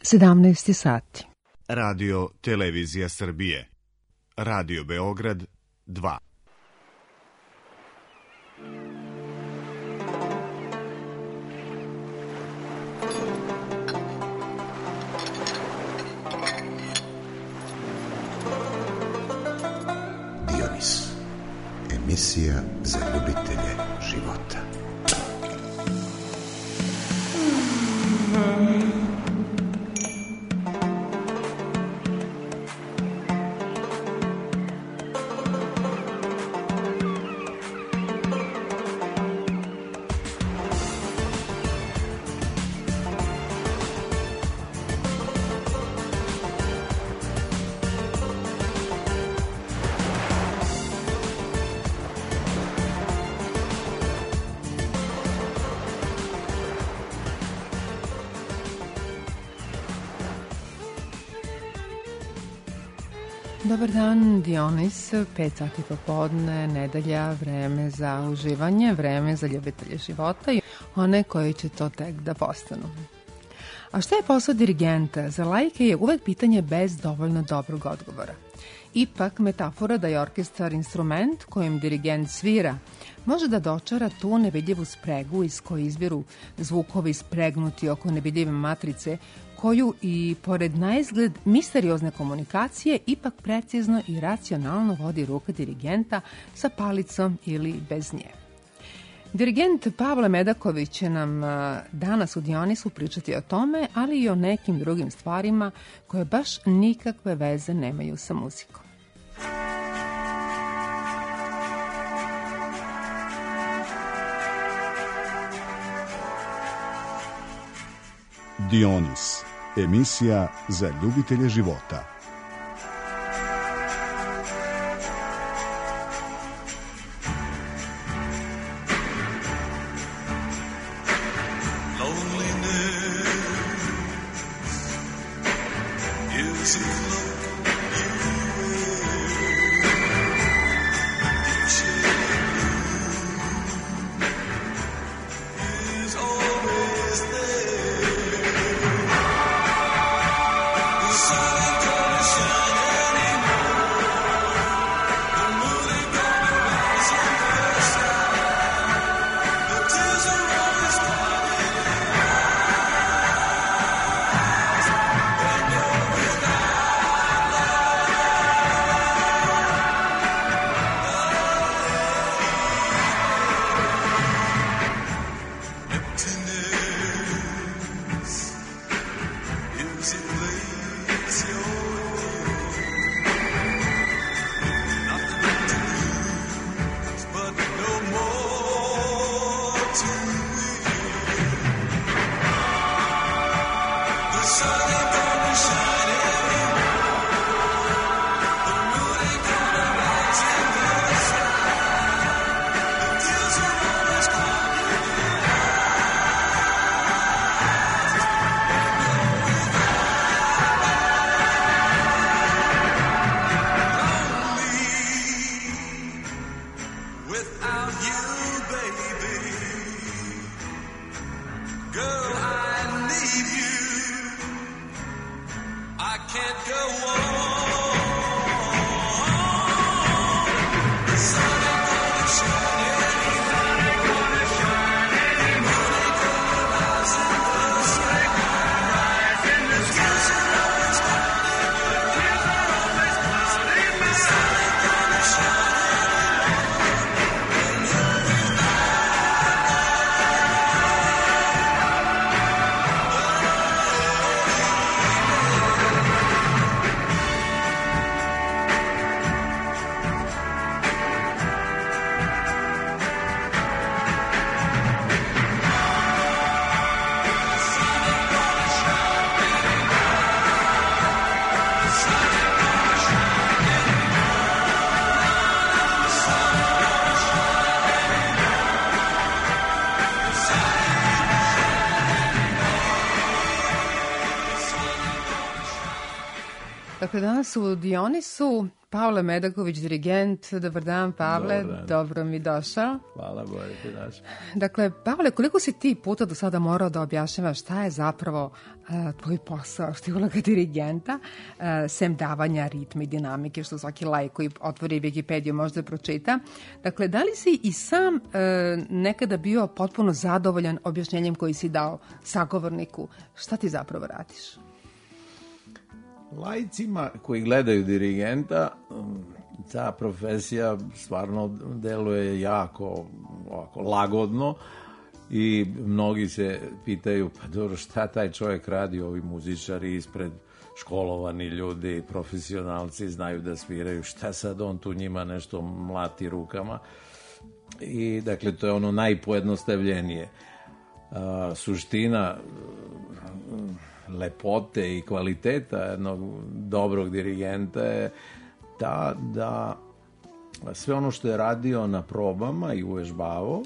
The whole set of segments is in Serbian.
17 sati. Radio Televizija Srbije. Radio Beograd 2. Dionis. Emisija za ljubitelje života. Dobar dan, Dionis, 5 sati popodne, nedelja, vreme za uživanje, vreme za ljubitelje života i one koji će to tek da postanu. A šta je posao dirigenta? Za laike je uvek pitanje bez dovoljno dobrog odgovora. Ipak, metafora da je orkestar instrument kojim dirigent svira može da dočara tu nevidljivu spregu iz koje izviru zvukovi spregnuti oko nevidljive matrice, koju i pored naizgled misteriozne komunikacije ipak precizno i racionalno vodi ruka dirigenta sa palicom ili bez nje. Dirigent Pavle Medaković će nam danas u Dionisu pričati o tome, ali i o nekim drugim stvarima koje baš nikakve veze nemaju sa muzikom. Dionis. Emisija za ljubitelje života. Dakle, danas u Dionisu Pavle Medaković, dirigent. Dobar dan, Pavle. Dobro mi došao. Hvala, bolje te naš. Dakle, Pavle, koliko si ti puta do sada morao da objašnjavaš šta je zapravo tvoj posao, što je uloga dirigenta, sem davanja ritma i dinamike, što svaki laik koji otvori Wikipediju možda pročita. Dakle, da li si i sam nekada bio potpuno zadovoljan objašnjenjem koji si dao sagovorniku? Šta ti zapravo radiš? Laicima koji gledaju dirigenta, ta profesija stvarno deluje jako ovako, lagodno i mnogi se pitaju, pa dobro, šta taj čovjek radi, ovi muzičari ispred, školovani ljudi, profesionalci, znaju da sviraju, šta sad on tu njima nešto mlati rukama. I dakle, to je ono najpojednostavljenije. Suština lepote i kvaliteta jednog dobrog dirigenta je ta da sve ono što je radio na probama i uvežbavao,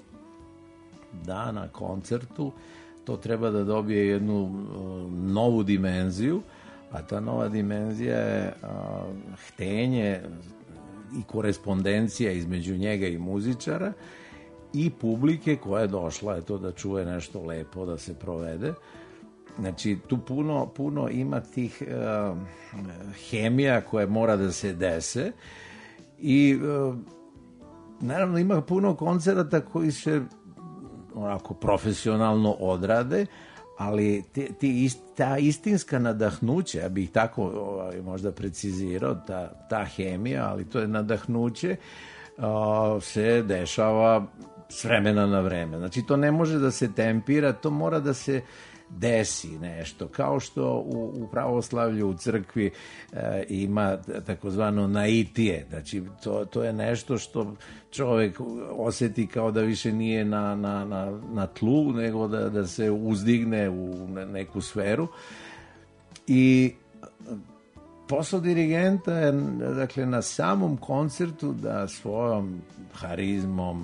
da na koncertu to treba da dobije jednu novu dimenziju, a ta nova dimenzija je htenje i korespondencija između njega i muzičara i publike koja je došla eto, da čuje nešto lepo, da se provede. Znači, tu puno ima tih hemija koje mora da se dese i naravno ima puno koncerata koji se onako profesionalno odrade, ali ta istinska nadahnuće, ja bih tako možda precizirao, ta hemija, ali to je nadahnuće, se dešava s vremena na vreme. Znači, to ne može da se tempira, to mora da se desi nešto, kao što u pravoslavlju u crkvi ima takozvano naitije, znači to je nešto što čovjek osjeti kao da više nije na tlu, nego da se uzdigne u neku sferu. I posao dirigenta je, dakle, na samom koncertu da svojom harizmom,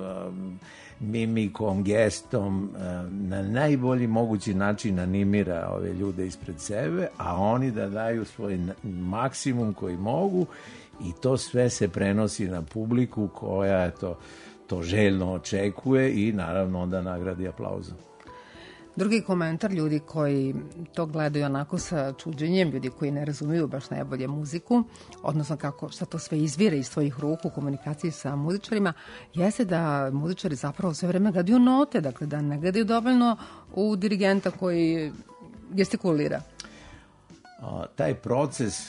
mimikom, gestom na najbolji mogući način animira ove ljude ispred sebe, a oni da daju svoj maksimum koji mogu i to sve se prenosi na publiku koja to željno očekuje i naravno onda nagradi aplauzom. Drugi komentar ljudi koji to gledaju onako sa čuđenjem, ljudi koji ne razumiju baš najbolje muziku, odnosno šta to sve izvire iz svojih ruku u komunikaciji sa muzičarima, jeste da muzičari zapravo sve vreme gledaju note, dakle da ne gledaju dovoljno u dirigenta koji gestikulira. Taj proces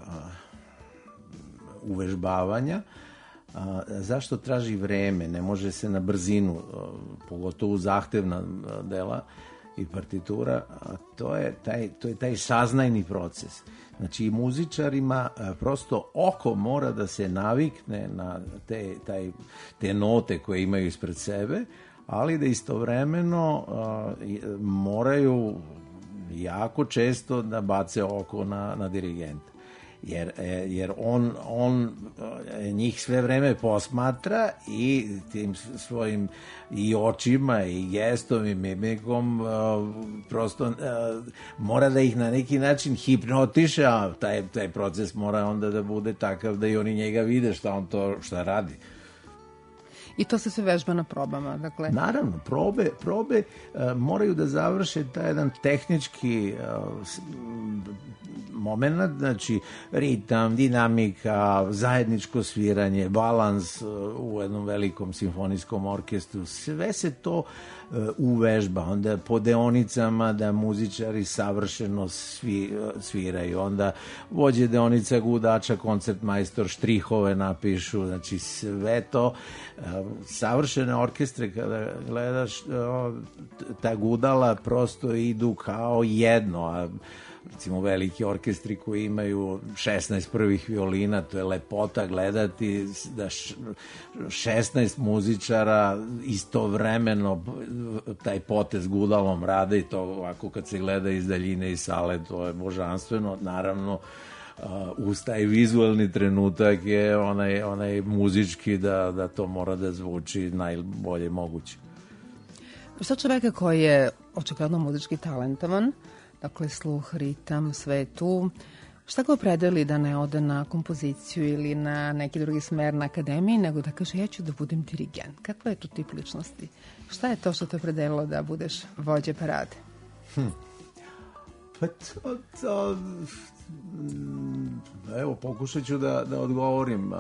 uvežbavanja zašto traži vreme, ne može se na brzinu, pogotovo zahtevna dela i partitura, to je taj saznajni proces. Znači i muzičarima prosto oko mora da se navikne na te note koje imaju ispred sebe, ali da istovremeno moraju jako često da bace oko na dirigenta. Jer on njih sve vreme posmatra i tim svojim i očima i gestom i mimikom prosto mora da ih na neki način hipnotiše, a taj proces mora onda da bude takav da i oni njega vide šta radi. I to se sve vežba na probama, dakle. Naravno, probe moraju da završe taj jedan tehnički moment, znači ritam, dinamika, zajedničko sviranje, balans u jednom velikom simfonijskom orkestru, sve se to uvežba, onda po deonicama da muzičari savršeno sviraju, onda vođe deonica, gudača, koncertmajstor, štrihove napišu, znači sve to savršene orkestre kada gledaš ta gudala prosto idu kao jedno, a recimo veliki orkestri koji imaju 16 prvih violina, to je lepota gledati da 16 muzičara istovremeno taj potez gudalom rade i to ovako kad se gleda iz daljine iz sale, to je božanstveno. Naravno uz taj vizualni trenutak je onaj muzički da to mora da zvuči najbolje moguće. Šta čoveka koji je očigledno muzički talentovan, dakle sluh, ritam, sve je tu, Šta ga opredeli da ne ode na kompoziciju ili na neki drugi smer na akademiji, nego da kaže ja ću da budem dirigent? Kakva je to tip ličnosti? Šta je to što te opredelilo da budeš vođa parade? Pa to evo, pokušat ću da odgovorim.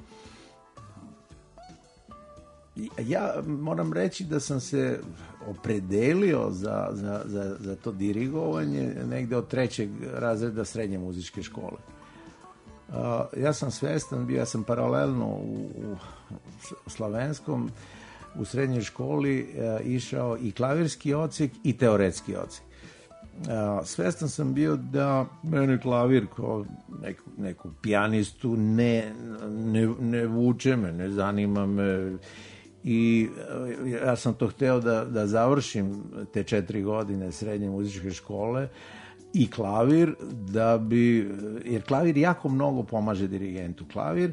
Ja moram reći da sam se opredelio za to dirigovanje negde od 3. razreda srednje muzičke škole. Ja sam svestan bio, ja sam paralelno u Slavenskom u srednjoj školi išao i klavirski odsek i teoretski odsek. Svestan sam bio da mene klavir kao neku pijanistu ne vuče me, ne zanima me, i ja sam to hteo da završim te 4 godine srednje muzičke škole i klavir, jer klavir jako mnogo pomaže dirigentu. Klavir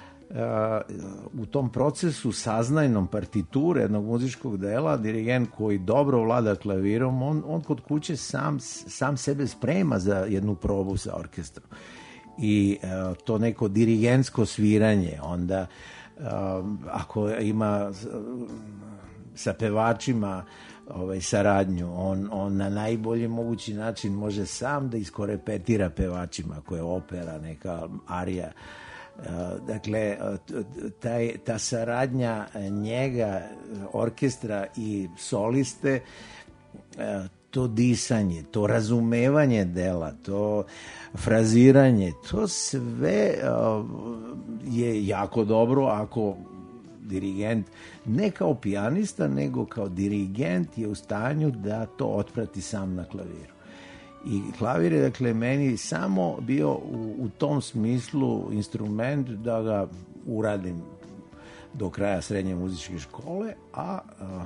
u tom procesu saznajnom partiture jednog muzičkog dela, dirigent koji dobro vlada klavirom, on kod kuće sam sebe sprema za jednu probu sa orkestrom. I to neko dirigentsko sviranje, onda ako ima sa pevačima saradnju, on na najbolji mogući način može sam da iskorepetira pevačima, ako je opera, neka arija. Dakle, ta saradnja njega, orkestra i soliste, to disanje, to razumevanje dela, to fraziranje, to sve je jako dobro ako dirigent, ne kao pijanista, nego kao dirigent je u stanju da to otprati sam na klaviru. I klavir je, dakle, meni samo bio u tom smislu instrument da ga uradim do kraja srednje muzičke škole, a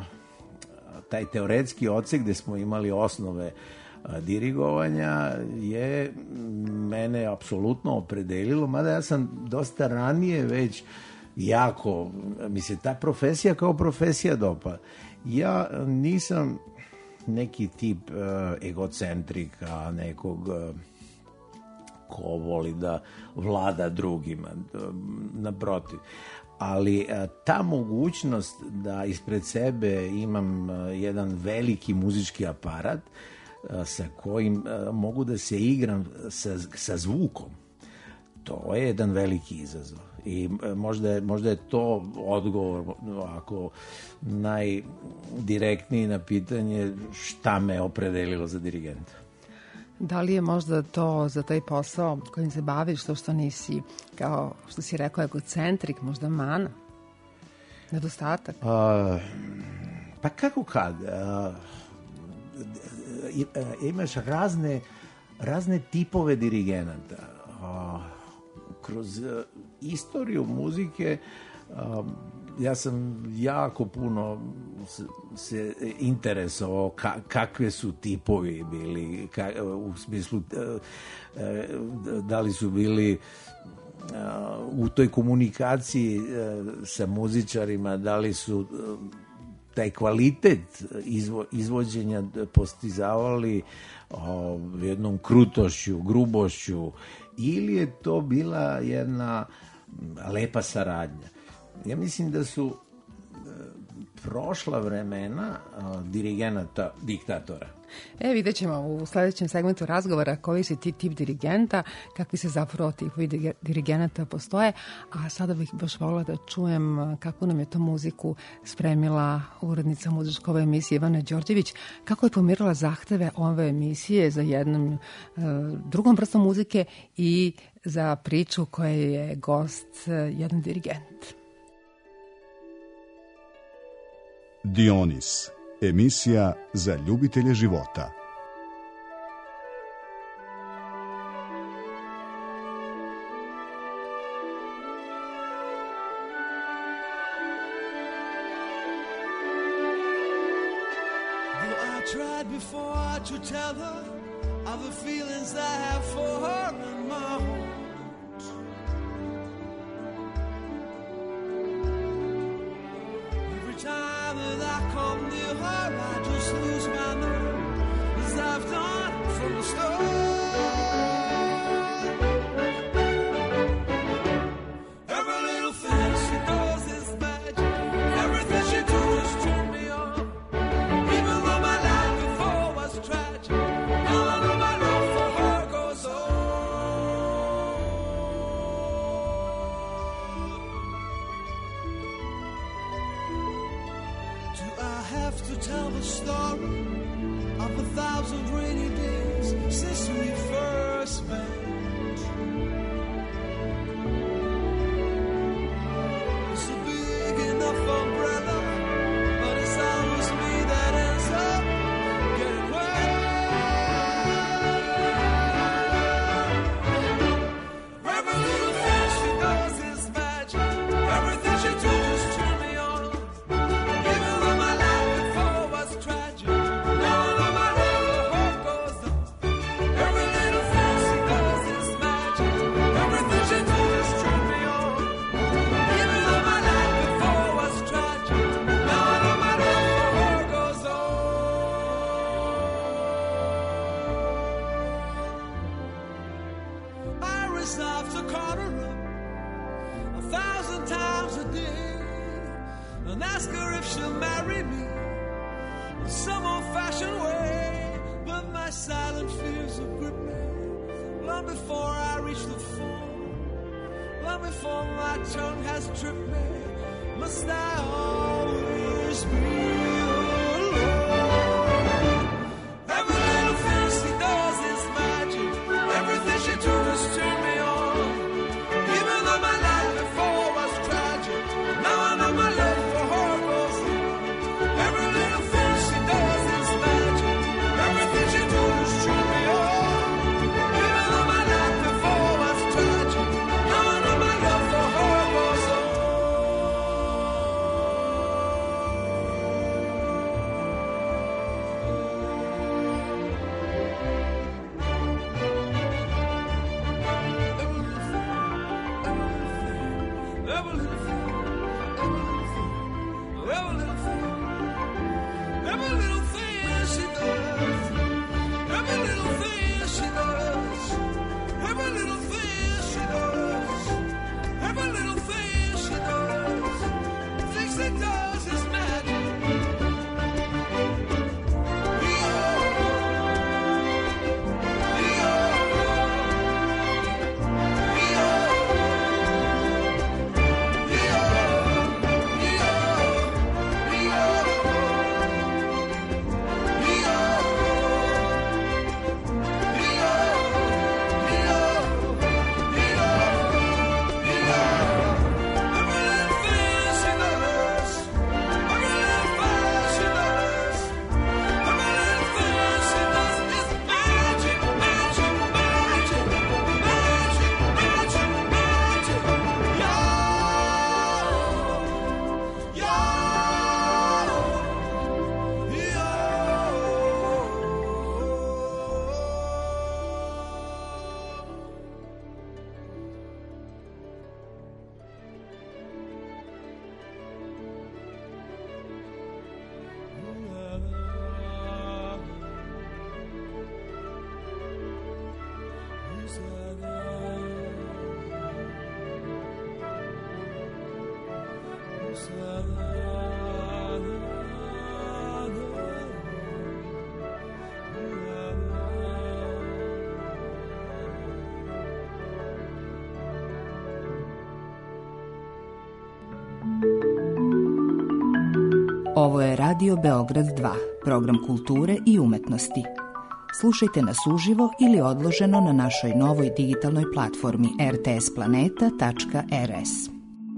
taj teoretski odsek gde smo imali osnove dirigovanja je mene apsolutno opredelilo, mada ja sam dosta ranije već jako, mislim, ta profesija kao profesija dopa. Ja nisam neki tip egocentrika, nekog ko voli da vlada drugima, naprotiv. Ali ta mogućnost da ispred sebe imam jedan veliki muzički aparat sa kojim mogu da se igram sa zvukom, to je jedan veliki izazov. I možda je to odgovor, ako najdirektniji na pitanje šta me opredelilo za dirigenta. Da li je možda to za taj posao kojim se baviš, što nisi, kao što si rekao, egocentrik, možda mana? Nedostatak? Pa kako kad? Imaš razne tipove dirigenata. Kroz istoriju muzike ja sam jako puno se interesovao kakve su tipovi bili, u smislu da li su bili u toj komunikaciji sa muzičarima, da li su taj kvalitet izvođenja postizavali jednom krutošću, grubošću, ili je to bila jedna lepa saradnja. Ja mislim da su prošla vremena dirigenata diktatora. Vidjet ćemo u sledećem segmentu razgovora koji si ti tip dirigenta, kakvi se zapravo tipovi dirigenata postoje, a sada bih baš volila da čujem kako nam je to muziku spremila urednica muzičkove emisije Ivana Đorđević, kako je pomirila zahteve ove emisije za jednom drugom vrstom muzike i za priču koja je gost jedan dirigent. Dionis, emisija za ljubitelje života. tell the story of 1,000 rainy days since we first met. It's a big enough umbrella, but it's always me that ends up getting wet. Every little thing she does is magic. Everything she does turn me on. Even though my life before was tragic, now I know my love for her goes on. Every little thing she does is magic. Everything she does turn me on. Even though my life before was tragic, now I know my love for her goes on. I resolve to call her up 1,000 times a day and ask her if she'll marry me in some old-fashioned way. But my silent fears have gripped me long before I reach the phone, long before my tongue has tripped me. Must I always be alone? Every little thing she does is magic. Everything she does turn me on. Even though my life before was tragic, now I know my love for her goes on. Every little thing she does is magic. Everything she does turn me on. Even though my life before was tragic, now I know my love for her goes on. Every little thing, every little thing, every little thing she does, every little thing she does, every little thing she does, every little thing she does, things she does is magic. Ovo je Radio Beograd 2, program kulture i umetnosti. Slušajte nas uživo ili odloženo na našoj novoj digitalnoj platformi rtsplaneta.rs.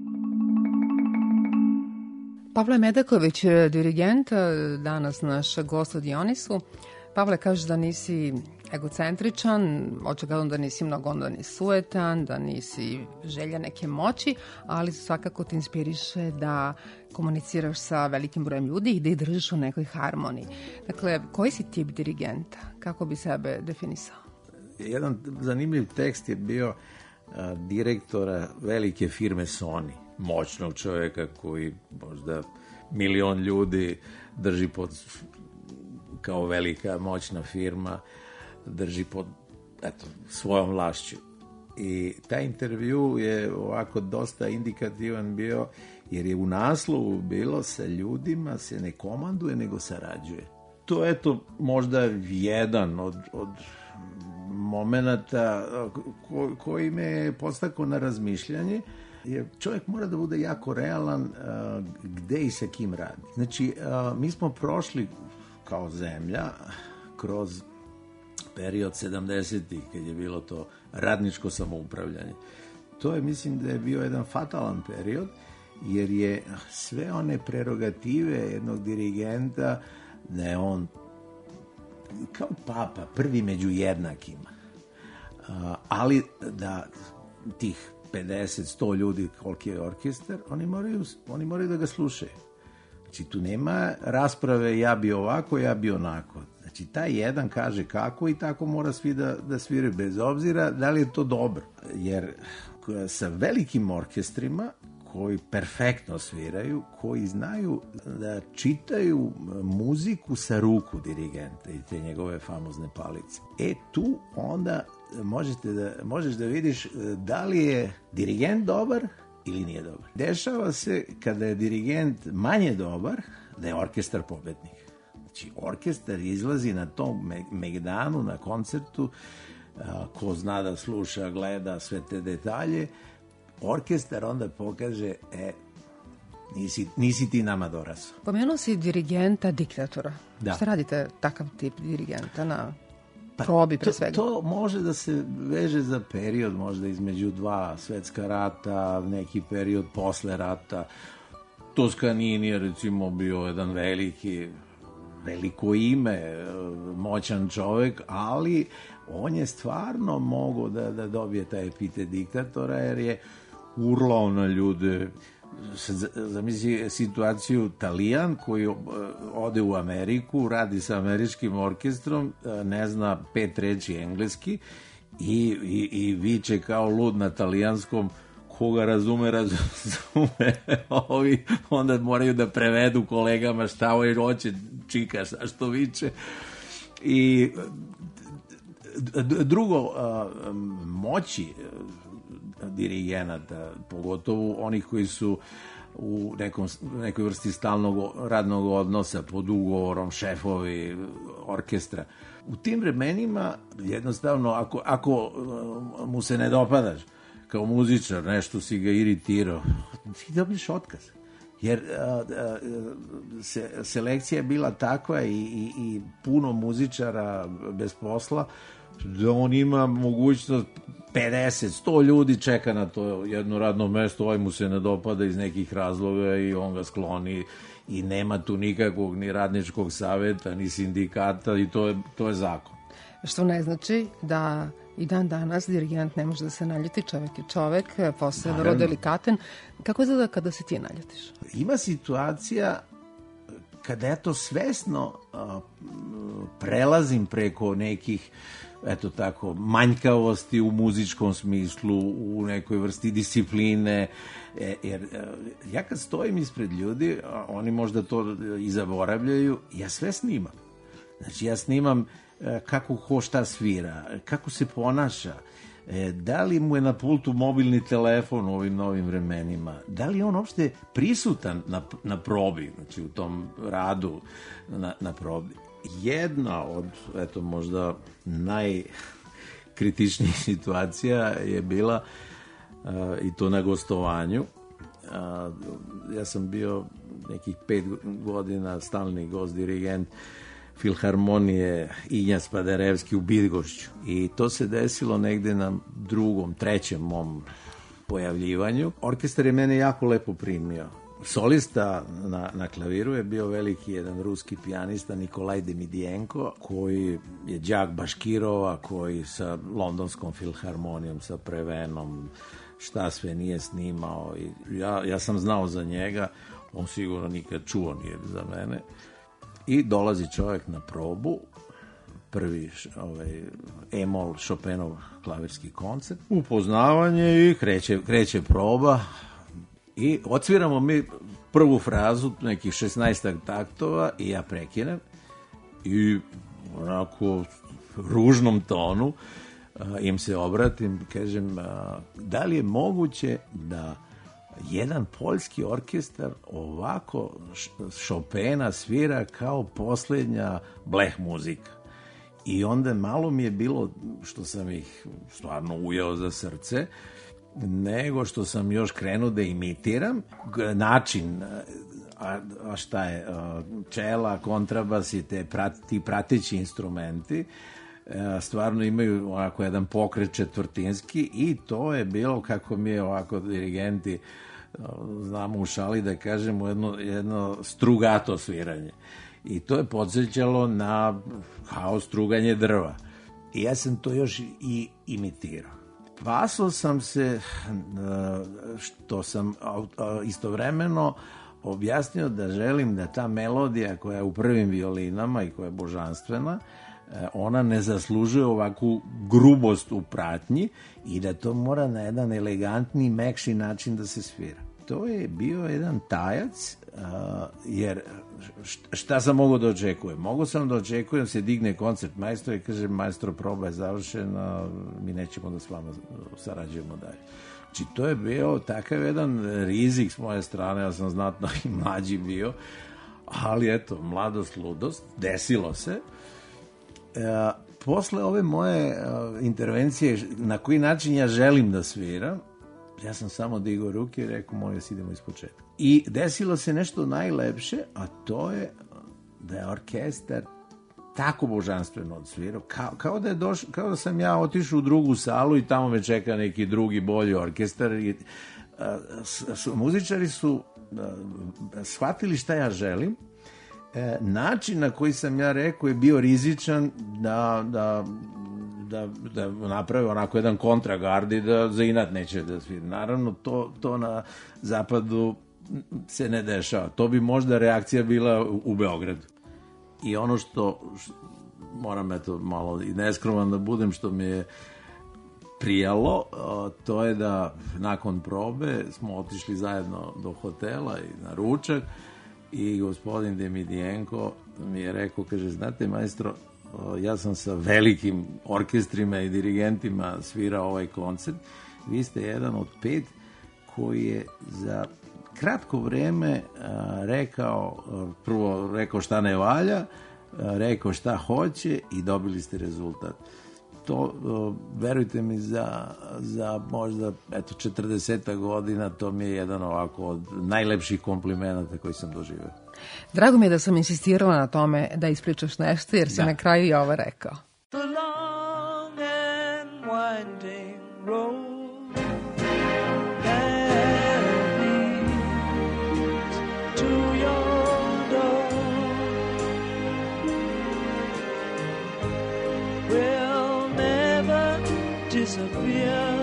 Pavle Medaković, dirigent, danas naš gost u Dionisu. Pavle, kažeš da nisi egocentričan, očigledno da nisi mnogo onda ni sujetan, da nisi želja neke moći, ali svakako te inspiriše da komuniciraš sa velikim brojem ljudi i da ih držiš u nekoj harmoniji. Dakle, koji si tip dirigenta? Kako bi sebe definisao? Jedan zanimljiv tekst je bio direktora velike firme Sony, moćnog čovjeka koji možda 1.000.000 ljudi drži pod, kao velika moćna firma, drži pod svojom vlašću. I taj intervju je ovako dosta indikativan bio, jer je u naslovu bilo sa ljudima se ne komanduje, nego sarađuje. To je možda jedan od momenata koji me je podstakao na razmišljanje, Jer čovjek mora da bude jako realan gde i sa kim radi. Znači, mi smo prošli kao zemlja kroz period 70-ih, kad je bilo to radničko samoupravljanje. To je, mislim da je bio jedan fatalan period, jer je sve one prerogative jednog dirigenta, da je on kao papa, prvi među jednakima. Ali da tih 50-100 ljudi koliki je orkestar, oni moraju da ga slušaju. Znači, tu nema rasprave ja bi ovako, ja bi onako. Znači, taj jedan kaže kako i tako mora svi da sviraju, bez obzira da li je to dobro. Jer sa velikim orkestrima koji perfektno sviraju, koji znaju da čitaju muziku sa ruku dirigenta i te njegove famozne palice. Tu onda možeš da vidiš da li je dirigent dobar ili nije dobar. Dešava se kada je dirigent manje dobar, da je orkestar pobednik. Znači, orkestar izlazi na tom megdanu, na koncertu, ko zna da sluša, gleda sve te detalje, orkestar onda pokaže, nisi ti nama dorasao. Pomenuo si dirigenta diktatora. Da. Šta radite takav tip dirigenta na probi pre svega? To može da se veže za period, možda između dva svetska rata, neki period posle rata. Toscanini je recimo bio jedan veliko ime, moćan čovek, ali on je stvarno mogao da dobije taj epitet diktatora, jer je urlao na ljude. Zamisli situaciju Talijan koji ode u Ameriku, radi sa američkim orkestrom, ne zna 5 reči engleski i viče kao lud na talijanskom, koga razume. Ovi onda moraju da prevedu kolegama šta ovaj hoće, čika, što viče. I drugo, moći dirigenata, pogotovo onih koji su u nekoj vrsti stalnog radnog odnosa pod ugovorom, šefovi orkestra. U tim vremenima jednostavno ako mu se ne dopadaš kao muzičar, nešto si ga iritirao, ti dobiješ otkaz. Jer selekcija je bila takva i puno muzičara bez posla, da on ima mogućnost 50-100 ljudi čeka na to jedno radno mesto, ovaj mu se ne dopada iz nekih razloga i on ga skloni i nema tu nikakvog ni radničkog saveta, ni sindikata i to je zakon. Što ne znači da i dan danas dirigent ne može da se naljuti, čovek je čovek, posao je vrlo delikaten. Kako izgleda kada se ti naljutiš? Ima situacija kada ja to svesno prelazim preko nekih manjkavosti u muzičkom smislu, u nekoj vrsti discipline, jer ja kad stojim ispred ljudi, oni možda to i zaboravljaju, ja sve snimam. Znači, ja snimam kako ko šta svira, kako se ponaša, da li mu je na pultu mobilni telefon u ovim novim vremenima, da li je on uopšte prisutan na probi, znači u tom radu na probi. Jedna od, možda najkritičnijih situacija je bila i to na gostovanju. Ja sam bio nekih 5 godina stalni gost dirigent Filharmonije Inja Spaderevski u Bydgošću. I to se desilo negde na 2., 3. mom pojavljivanju. Orkestar je mene jako lepo primio. Solista na klaviru je bio veliki jedan ruski pijanista Nikolaj Demidijenko, koji je đak Baškirova, koji sa Londonskom filharmonijom, sa Prevenom, šta sve nije snimao. I ja sam znao za njega, on sigurno nikad čuo nije za mene. I dolazi čovjek na probu, prvi E-mol Chopinov klavirski koncert, upoznavanje i kreće proba. I odsviramo mi prvu frazu, nekih 16 taktova, i ja prekinem i onako ružnom tonu im se obratim, kažem, da li je moguće da jedan poljski orkestar ovako Chopina svira kao posljednja bleh muzika. I onda malo mi je bilo, što sam ih stvarno ujeo za srce, nego što sam još krenuo da imitiram način, a šta je, čela, kontrabas i ti prateći instrumenti stvarno imaju ovako jedan pokret četvrtinski i to je bilo, kako mi je ovako dirigenti znamo u šali da kažemo, jedno strugato sviranje. I to je podsjećalo na kao struganje drva. I ja sam to još i imitirao. Pasao sam se što sam istovremeno objasnio da želim da ta melodija koja je u prvim violinama i koja je božanstvena, ona ne zaslužuje ovakvu grubost u pratnji i da to mora na jedan elegantni, mekši način da se svira. To je bio jedan tajac, jer šta sam mogao da očekujem? Mogao sam da očekujem se digne koncert majstora i kaže majstro, proba je završena, mi nećemo da s vama sarađujemo dalje. Znači to je bio takav jedan rizik s moje strane, ja sam znatno i mlađi bio, ali eto, mladost, ludost, desilo se. Posle ove moje intervencije, na koji način ja želim da sviram, ja sam samo digao ruke i rekao, molim vas, idemo ispočetka. I desilo se nešto najlepše, a to je da je orkestar tako božanstveno odsvirao, kao da sam ja otišao u drugu salu i tamo me čeka neki drugi bolji orkestar. I, muzičari su shvatili šta ja želim. Način na koji sam ja rekao je bio rizičan da naprave onako jedan kontragard i da za inat neće da svira. Naravno, to na zapadu se ne dešava. To bi možda reakcija bila u Beogradu. I ono što moram eto malo i neskroman da budem, što mi je prijalo, to je da nakon probe smo otišli zajedno do hotela i na ručak i gospodin Demidijenko mi je rekao, kaže, znate majstro, ja sam sa velikim orkestrima i dirigentima svirao ovaj koncert, vi ste jedan od 5 koji je za kratko vreme rekao šta ne valja, rekao šta hoće i dobili ste rezultat. To, verujte mi, za možda 40 godina, to mi je jedan ovako od najlepših komplimenata koji sam doživeo. Drago mi je da sam insistirala na tome da ispričaš nešto, jer si na kraju i ovo rekao. The long and winding road that leads to your door will never disappear.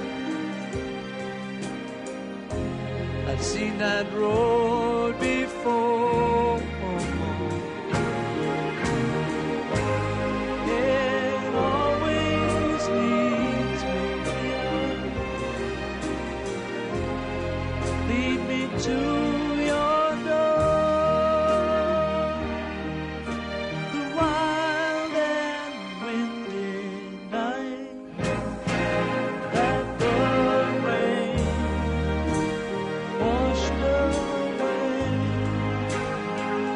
I've seen that road before. To your door, the wild and windy night that the rain washed away.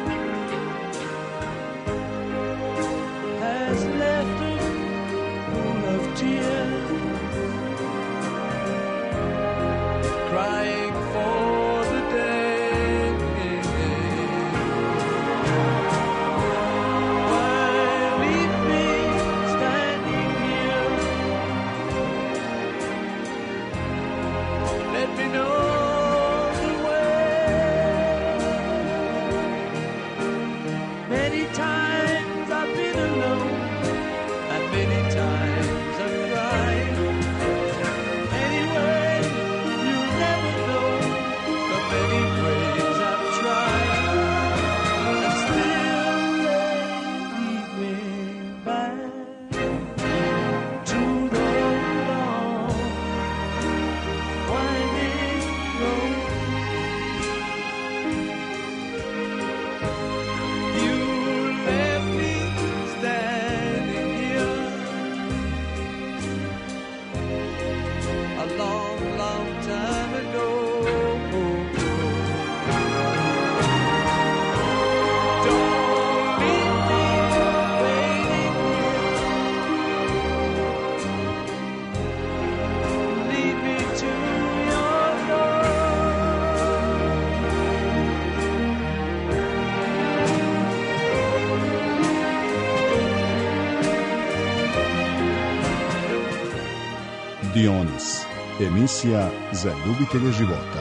Dionis, emisija za ljubitelje života.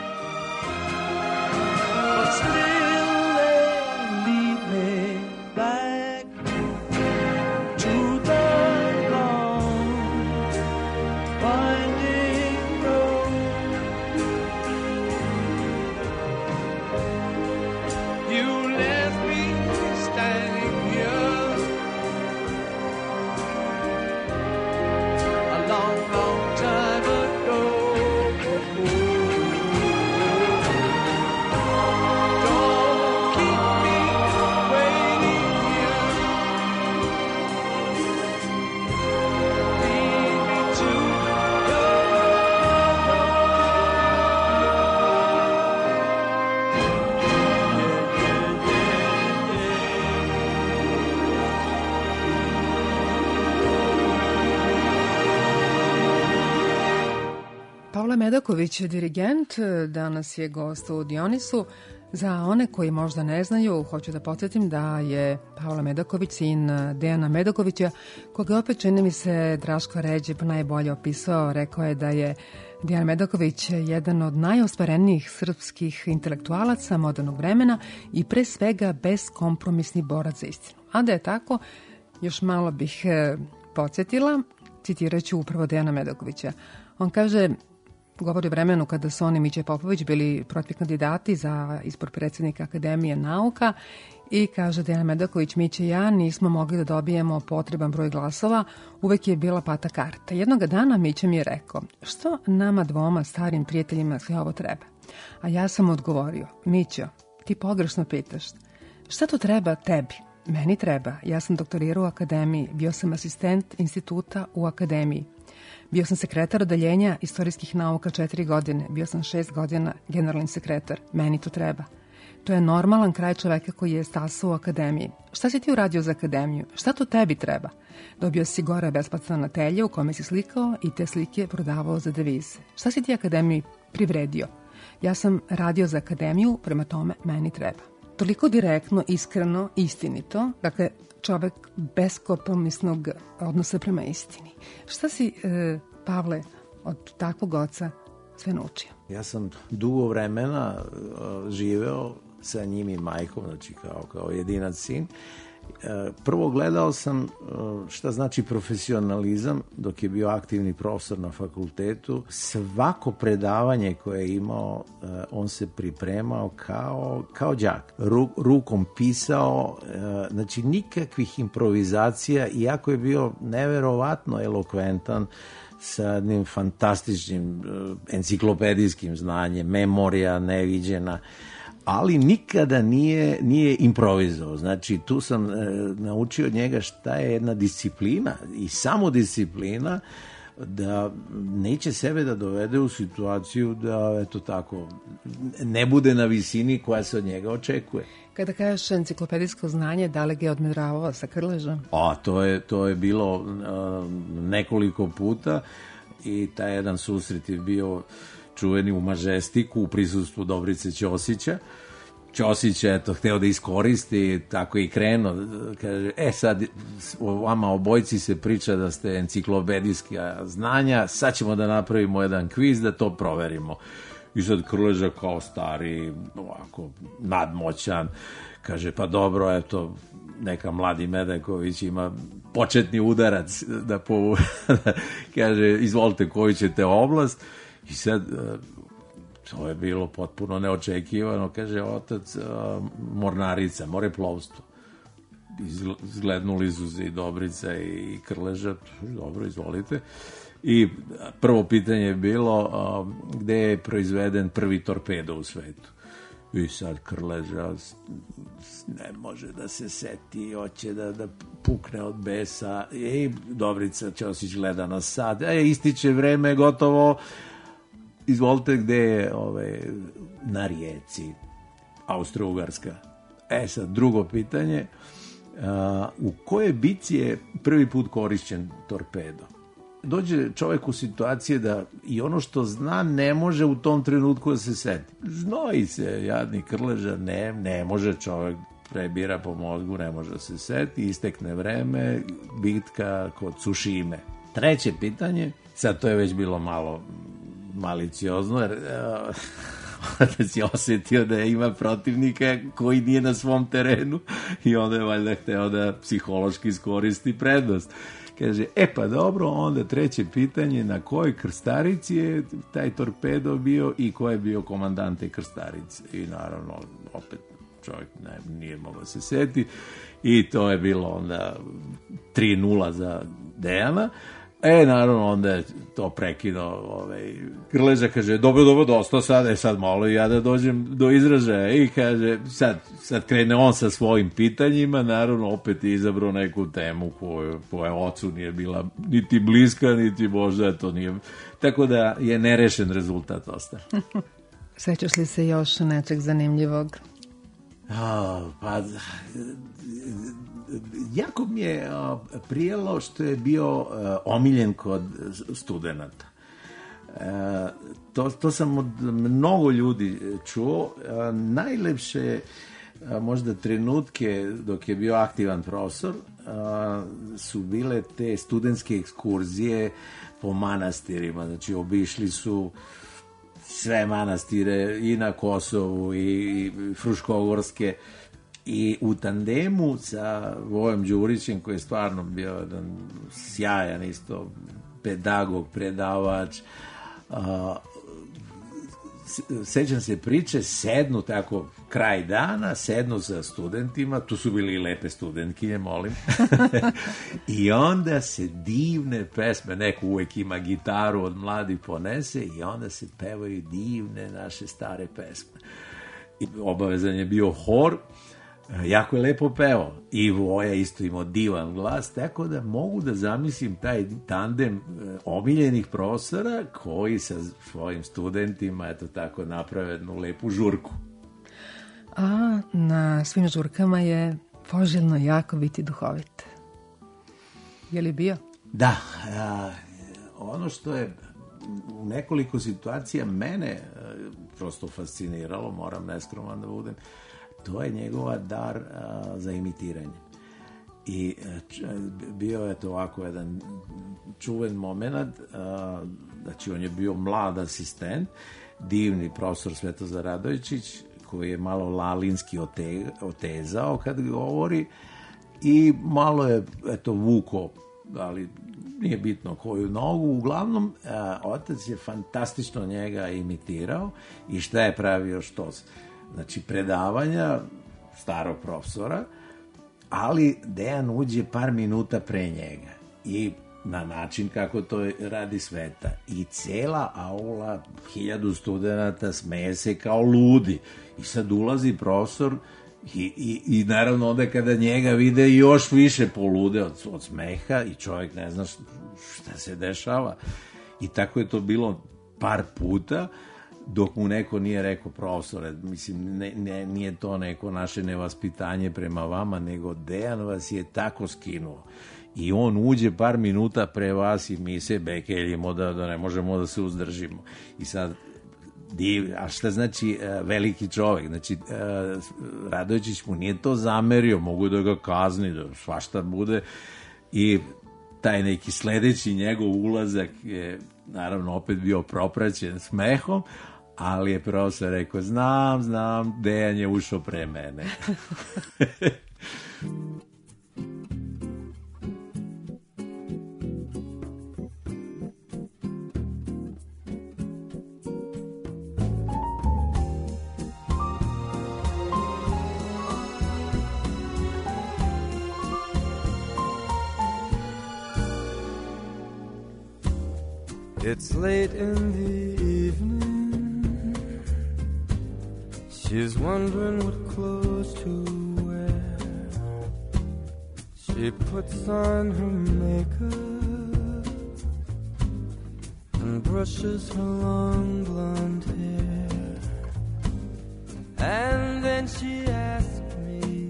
But still they lead me back to the long winding road. You left me standing here a long, long time ago. Don't keep me waiting here. Lead me to Pavle Medaković je dirigent, danas je gost u Dionisu. Za one koji možda ne znaju, hoću da podsjetim da je Pavle Medaković sin Dejana Medakovića, koga opet čini mi se Draško Ređeb najbolje opisao. Rekao je da je Dejan Medaković jedan od najostvarenijih srpskih intelektualaca modernog vremena i pre svega beskompromisni borac za istinu. A da je tako, još malo bih podsjetila, citiraću upravo Dejana Medakovića. On kaže, govori o vremenu kada su on i Miće Popović bili protiv kandidati za izbor predsjednika Akademije nauka i kaže Dejan Medaković, Miće i ja nismo mogli da dobijemo potreban broj glasova, uvek je bila pata karta. Jednoga dana Miće mi je rekao, što nama dvoma starim prijateljima sve ovo treba? A ja sam odgovorio, Mićo, ti pogrešno pitaš, šta to treba tebi? Meni treba, ja sam doktorirao u Akademiji, bio sam asistent instituta u Akademiji. Bio sam sekretar odeljenja istorijskih nauka 4 godine, bio sam 6 godina generalni sekretar. Meni to treba. To je normalan kraj čoveka koji je stasao u akademiji. Šta si ti uradio za akademiju? Šta to tebi treba? Dobio si gore besplatno telje u kome si slikao i te slike prodavao za devize. Šta si ti akademiji privredio? Ja sam radio za akademiju, prema tome meni treba. Toliko direktno, iskreno, istinito, dakle, čovek beskompromisnog odnosa prema istini. Šta si, Pavle, od takvog oca sve naučio? Ja sam dugo vremena živeo sa njim i majkom, znači kao jedinac sin. Prvo gledao sam šta znači profesionalizam dok je bio aktivni profesor na fakultetu. Svako predavanje koje je imao, on se pripremao kao đak. Rukom pisao, znači nikakvih improvizacija, iako je bio neverovatno elokventan, sa jednim fantastičnim enciklopedijskim znanjem, memorija neviđena, ali nikada nije improvizovao. Znači, tu sam naučio od njega šta je jedna disciplina i samodisciplina, da neće sebe da dovede u situaciju da, eto tako, ne bude na visini koja se od njega očekuje. Kada kažeš enciklopedijsko znanje, da li ga je odmedravao sa Krležom? To je bilo nekoliko puta i taj jedan susret je bio čuveni u Mažestiku u prisustvu Dobrice Ćosića. Ćosić je to hteo da iskoristi, tako i krenuo. Kaže, sad vama obojci se priča da ste enciklopedijska znanja, sad ćemo da napravimo jedan kviz da to proverimo. I sad Krleža kao stari, ovako, nadmoćan, kaže, pa dobro, eto, neka mladi Medaković ima početni udarac da kaže, izvolite koju ćete oblast. I sad, to je bilo potpuno neočekivano, kaže, otac, mornarica, moreplovstvo. Zglednuli su se i Dobrica i Krleža, dobro, izvolite. I prvo pitanje je bilo gde je proizveden prvi torpedo u svetu. I sad Krleža ne može da se seti, hoće da pukne od besa. I Dobrica Ćosić gleda na sad. Ističe vreme, gotovo. Izvolite, gde je na Rijeci, Austro-Ugarska. Sad drugo pitanje. U kojoj bici je prvi put korišćen torpedo? Dođe čovjek u situacije da i ono što zna ne može u tom trenutku da se seti. Znoji se, jadni Krleža, ne može čovjek, prebira po mozgu, ne može da se seti, istekne vreme, bitka kod Cušime. Treće pitanje, sad to je već bilo malo maliciozno, jer da si osjetio da ima protivnika koji nije na svom terenu i onda je valjda hteo da psihološki iskoristi prednost. Kaže, pa dobro, onda treće pitanje, na kojoj krstarici je taj torpedo bio i ko je bio komandant te krstarice? I naravno, opet čovjek nije mogao se setiti i to je bilo onda 3-0 za Dejana. Naravno, onda je to prekinuo Krleža, kaže, dobro, dosta sad malo i ja da dođem do izražaja i kaže, sad krene on sa svojim pitanjima, naravno opet je izabrao neku temu koja ocu nije bila niti bliska, niti možda to nije, tako da je nerešen rezultat ostao. Sećaš li se još nečeg zanimljivog? Pa jako mi je prijelo što je bio omiljen kod studenata. To sam od mnogo ljudi čuo. Najlepše možda trenutke dok je bio aktivan profesor su bile te studentske ekskurzije po manastirima. Znači obišli su sve manastire i na Kosovu i Fruškogorske i u tandemu sa Vojom Đurićem koji je stvarno bio jedan sjajan isto pedagog, predavač, sećam se priče, sednu tako kraj dana, sednu sa studentima, tu su bili lepe studentkinje, molim, i onda se divne pesme, neko uvek ima gitaru od mladih ponese i onda se pevaju divne naše stare pesme. I obavezan je bio hor, jako je lepo pevao i Voja isto imao divan glas, tako da mogu da zamislim taj tandem omiljenih profesora koji sa svojim studentima eto tako naprave jednu lepu žurku. A na svim žurkama je poželjno jako biti duhovit. Je li bio? Da, ono što je u nekoliko situacija mene prosto fasciniralo, moram neskroman da budem, to je njegova dar za imitiranje. I bio je to ovako jedan čuven moment, znači on je bio mlad asistent, divni profesor Svetozar Radojičić, koji je malo lalinski otezao kad govori i malo je vuko, ali nije bitno koju nogu, uglavnom otac je fantastično njega imitirao i šta je pravio štos. Znači, predavanja starog profesora, ali Dejan uđe par minuta pre njega i na način kako to radi Sveta. I cela aula, 1000 studenata smeje se kao ludi. I sad ulazi profesor i naravno onda kada njega vide još više polude od smeha i čovjek ne zna šta se dešava. I tako je to bilo par puta, dok mu neko nije rekao, profesore, mislim, nije to neko naše nevaspitanje prema vama, nego Dejan vas je tako skinuo. I on uđe par minuta pre vas i mi se bekeljimo da ne možemo da se uzdržimo. I sad, a šta znači veliki čovjek? Znači, Radojičić mu nije to zamerio, mogu da ga kazni, da svašta bude. I taj neki sledeći njegov ulazak je naravno opet bio propraćen smehom, ali je profesor rekao, znam, Dejan je ušao pre mene. It's late in the evening. She's wondering what clothes to wear. She puts on her makeup and brushes her long blonde hair. And then she asks me,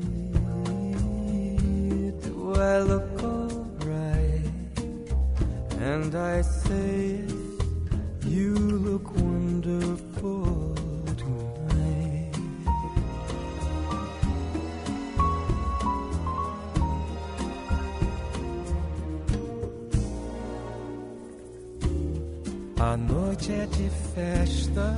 do I look alright? And I say, you look wonderful tonight. A noite é de festa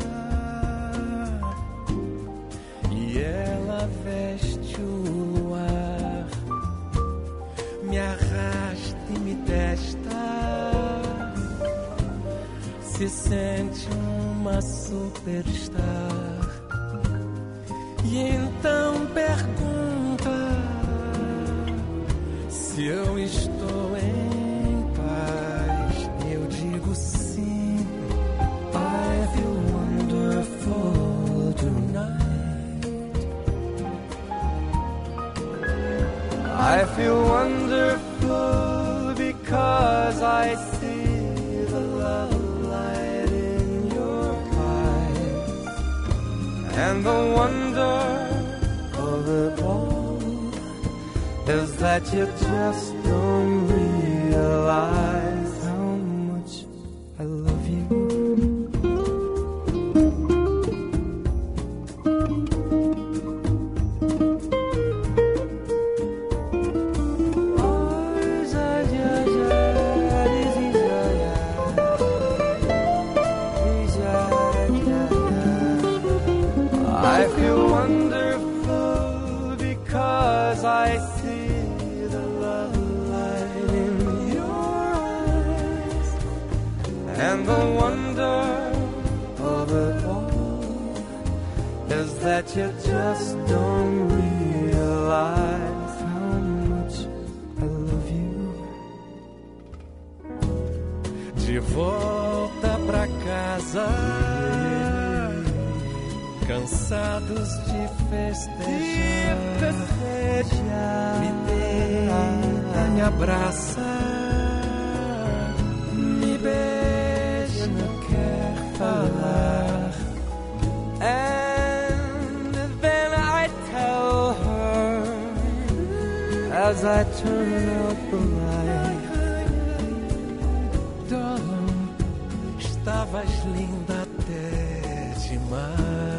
e ela veste o luar, me arrasta e me testa, se sente uma superstar. E então pergunta se eu estou em paz. Eu digo sim. I feel wonderful tonight. I feel wonderful because I see the love light in your eyes, and the wonder of it all is that you just don't realize how much I love you. I feel wonderful because I see the love light in your eyes, and the wonder of it all is that you just don't realize how much I love you. De volta pra casa, cansados de festejar, me deita, me abraça, me beija, me quer falar. And then I tell her as I turn out the light, darling, estavas linda até demais.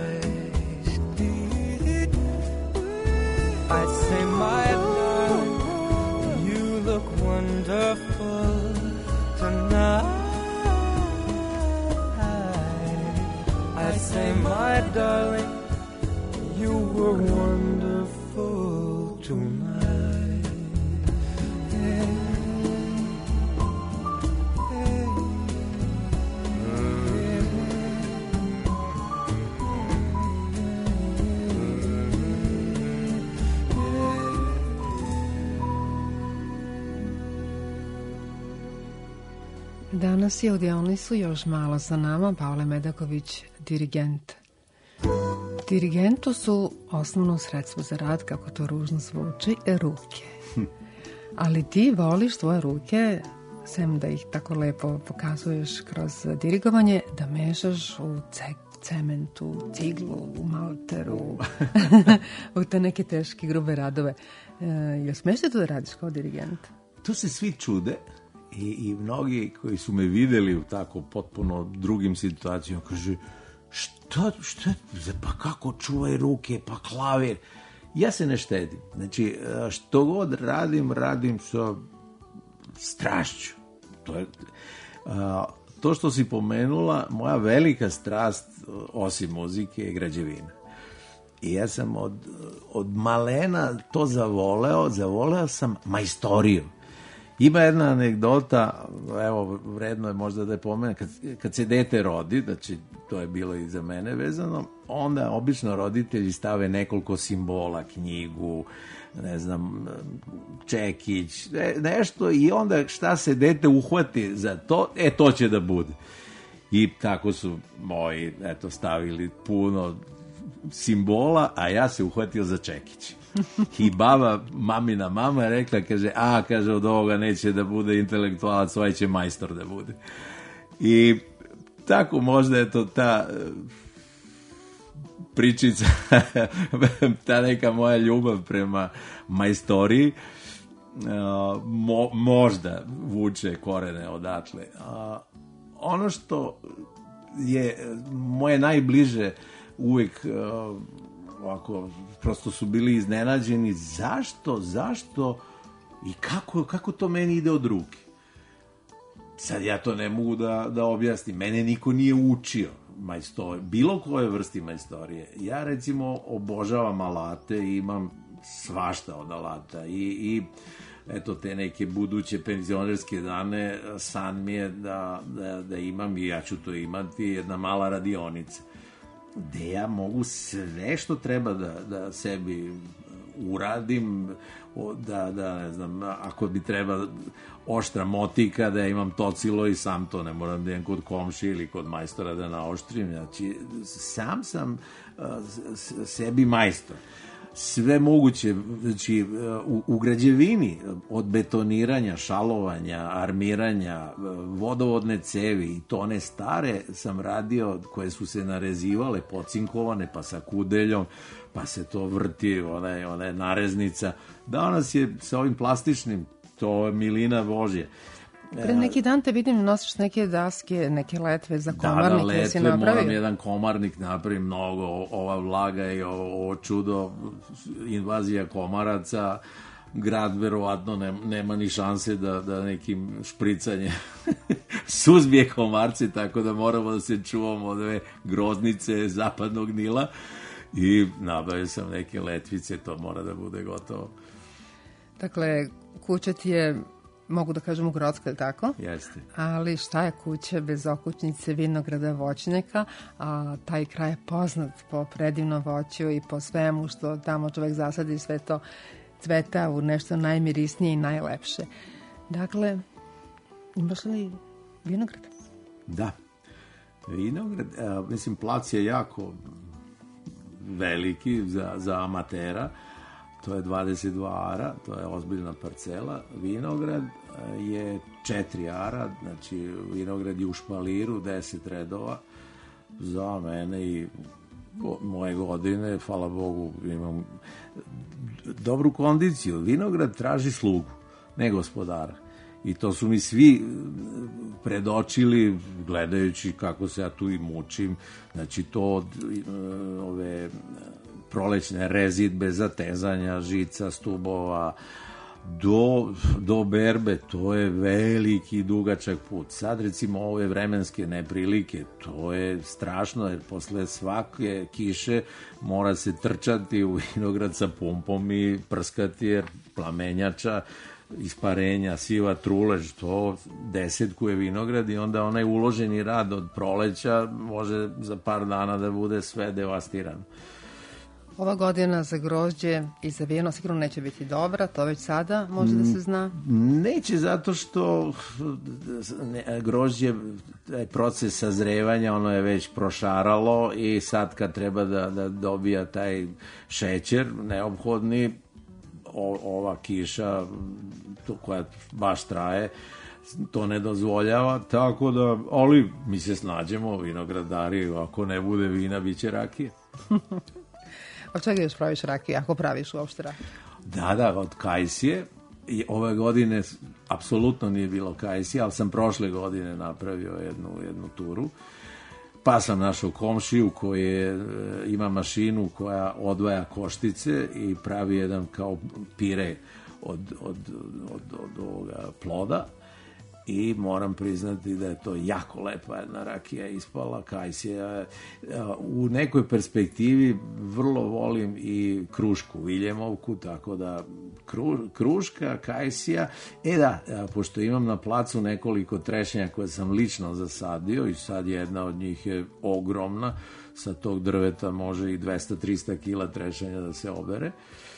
I say, my darling, you look wonderful tonight. I say, my darling, you were wonderful tonight. Hey, hey, Danas je u Dionisu još malo sa nama Pavle Medaković, dirigent. Dirigentu su osnovno sredstvo za rad, kako to ružno zvuči, ruke. Ali ti voliš svoje ruke, sem da ih tako lepo pokazuješ kroz dirigovanje, da mešaš u cementu, ciglu, u malteru, u te neke teške grube radove. Jel smeš ti to da radiš kao dirigent? Tu se svi čude i mnogi koji su me videli u tako potpuno drugim situacijama kaže šta, pa kako čuvaj ruke, pa klavir. Ja se ne štedim. Znači, što god radim sa strašću. To što si pomenula, moja velika strast, osim muzike, je građevina. I ja sam od malena to zavoleo sam majstoriju. Ima jedna anegdota, evo, vredno je možda da je pomenem, kad se dete rodi, znači to je bilo i za mene vezano, onda obično roditelji stave nekoliko simbola, knjigu, ne znam, čekić, nešto, i onda šta se dete uhvati za to, to će da bude. I tako su moji, stavili puno simbola, a ja se uhvatio za čekić. I mamina mama je rekla, kaže, od ovoga neće da bude intelektualac, ovaj će majstor da bude. I tako možda je to ta pričica, ta neka moja ljubav prema majstoriji, možda vuče korene odatle. Ono što je moje najbliže uvijek ovako, prosto su bili iznenađeni zašto i kako to meni ide od ruke. sad ja to ne mogu da objasnim. Mene niko nije učio bilo koje vrsti majstorije. Ja recimo obožavam alate i imam svašta od alata i eto te neke buduće penzionerske dane san mi je da imam, i ja ću to imati, jedna mala radionica gde ja mogu sve što treba da sebi uradim, da ne znam, ako bi treba oštra motika, da ja imam tocilo i sam to, ne moram da idem kod komši ili kod majstora da naoštrim. Znači, sam sam sebi majstor. Sve moguće, znači, u građevini, od betoniranja, šalovanja, armiranja, vodovodne cevi, i to one stare sam radio, koje su se narezivale, pocinkovane, pa sa kudeljom, pa se to vrti, ona je nareznica. Danas je sa ovim plastičnim, to je milina Božje. Pre neki dan te vidim, nosiš neke daske, neke letve za komarnike. Da, letve, moram jedan komarnik napravim, mnogo, ova vlaga i ovo čudo, invazija komaraca, grad verovatno nema ni šanse da nekim špricanjem suzbije komarce, tako da moramo da se čuvamo od ove groznice zapadnog Nila, i nabavio sam neke letvice, to mora da bude gotovo. Dakle, kuća ti je, mogu da kažem, u Grockoj, ili tako? Jeste. Ali šta je kuća bez okućnice, vinograda, voćnjaka, a taj kraj je poznat po predivnom voću i po svemu što tamo čovek zasadi, sve to cveta u nešto najmirisnije i najlepše. Dakle, imaš li vinograd? Da. Vinograd, mislim, plac je jako veliki za amatera. To je 22 ara, to je ozbiljna parcela. Vinograd je 4 ara, znači vinograd je u špaliru, 10 redova. Za mene i moje godine, hvala Bogu, imam dobru kondiciju. Vinograd traži slugu, ne gospodara. I to su mi svi predočili, gledajući kako se ja tu i mučim. Znači, to od ove prolećne rezidbe, zatezanja žica, stubova, do berbe, to je veliki dugačak put. Sad, recimo, ove vremenske neprilike, to je strašno, jer posle svake kiše mora se trčati u vinograd sa pumpom i prskati, jer plamenjača, isparenja, siva trulež, to desetkuje vinograd, i onda onaj uloženi rad od proleća može za par dana da bude sve devastirano. Ova godina za grožđe i za vino sigurno neće biti dobra, to već sada može da se zna? Neće, zato što grožđe, taj proces sazrevanja, ono je već prošaralo, i sad kad treba da dobija taj šećer neophodni, ova kiša koja baš traje to ne dozvoljava, tako da, ali mi se snađemo, vinogradari, ako ne bude vina, bit će rakije. Od čega još praviš rakije, ako praviš uopšte rakije? Da, od kajsije. I ove godine apsolutno nije bilo kajsije, ali sam prošle godine napravio jednu turu. Pa sam našao komšiju koji ima mašinu koja odvaja koštice i pravi jedan kao pire od ovoga ploda, i moram priznati da je to jako lepa jedna rakija ispala, kajsija. U nekoj perspektivi vrlo volim i krušku, viljemovku, tako da kruška, kajsija. Pošto imam na placu nekoliko trešnja koje sam lično zasadio, i sad jedna od njih je ogromna, sa tog drveta može i 200-300 kila trešenja da se obere.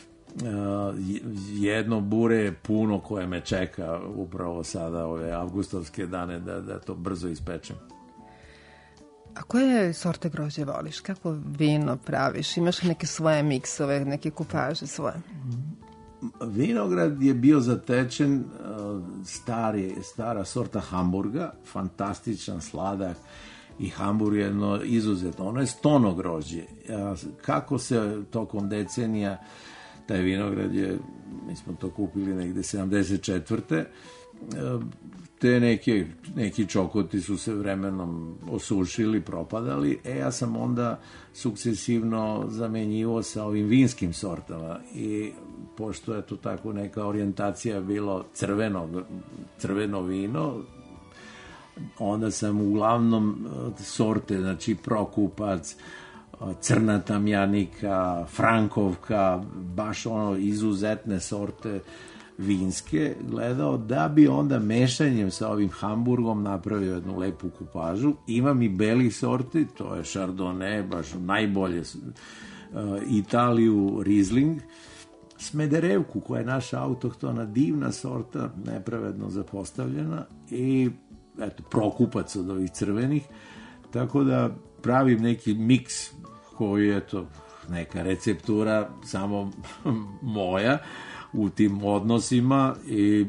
Jedno bure je puno koje me čeka upravo sada, ove avgustovske dane, da to brzo ispečem. A koje sorte grožđe voliš? Kako vino praviš? Imaš neke svoje miksove, neke kupaže svoje? Vinograd je bio zatečen, stara sorta Hamburga, fantastičan, sladak, i Hamburg je jedno izuzetno. Ono je stono grožđe. Kako se tokom decenija taj vinograd je, mi smo to kupili negde 74. Te neki čokoti su se vremenom osušili, propadali, ja sam onda sukcesivno zamenjivo sa ovim vinskim sortama, i pošto je to tako neka orijentacija bilo crveno vino, Onda sam uglavnom sorte, znači Prokupac, Crna tamjanika, Frankovka, baš ono izuzetne sorte vinske gledao, da bi onda mešanjem sa ovim Hamburgom napravio jednu lepu kupažu. Imam i belih sorti, to je Chardonnay, baš najbolje, Italiju, Riesling, Smederevku, koja je naša autohtona divna sorta, nepravedno zapostavljena, i eto, Prokupac od ovih crvenih, tako da pravim neki miks koji je to neka receptura samo moja u tim odnosima, i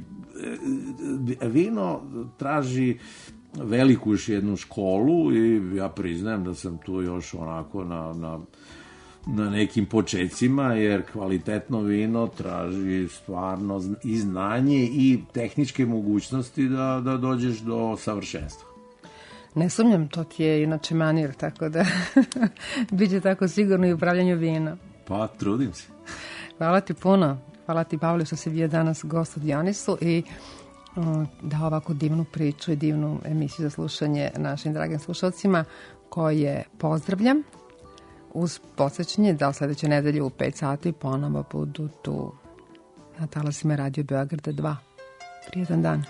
vino traži veliku još jednu školu i ja priznajem da sam tu još onako na nekim počecima, jer kvalitetno vino traži stvarno i znanje i tehničke mogućnosti da dođeš do savršenstva. Ne sumnjam, to ti je inače manir, tako da biće tako sigurno i upravljanje vina. Pa, trudim se. Hvala ti puno. Hvala ti, Pavle, što si bio danas gost u Dionisu i da ovako divnu priču i divnu emisiju za slušanje našim dragim slušalcima, koje pozdravljam uz podsjećanje da sledeće nedelje u 5 sati ponovo budu tu na talasima Radio Beograda 2. Prijetan dan.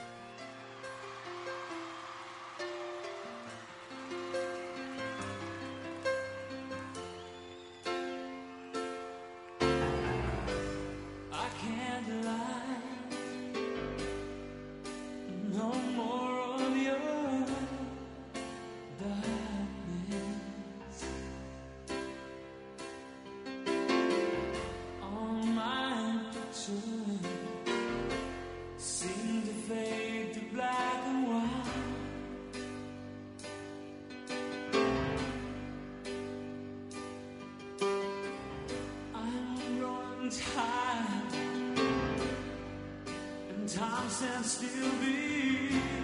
Time stands still before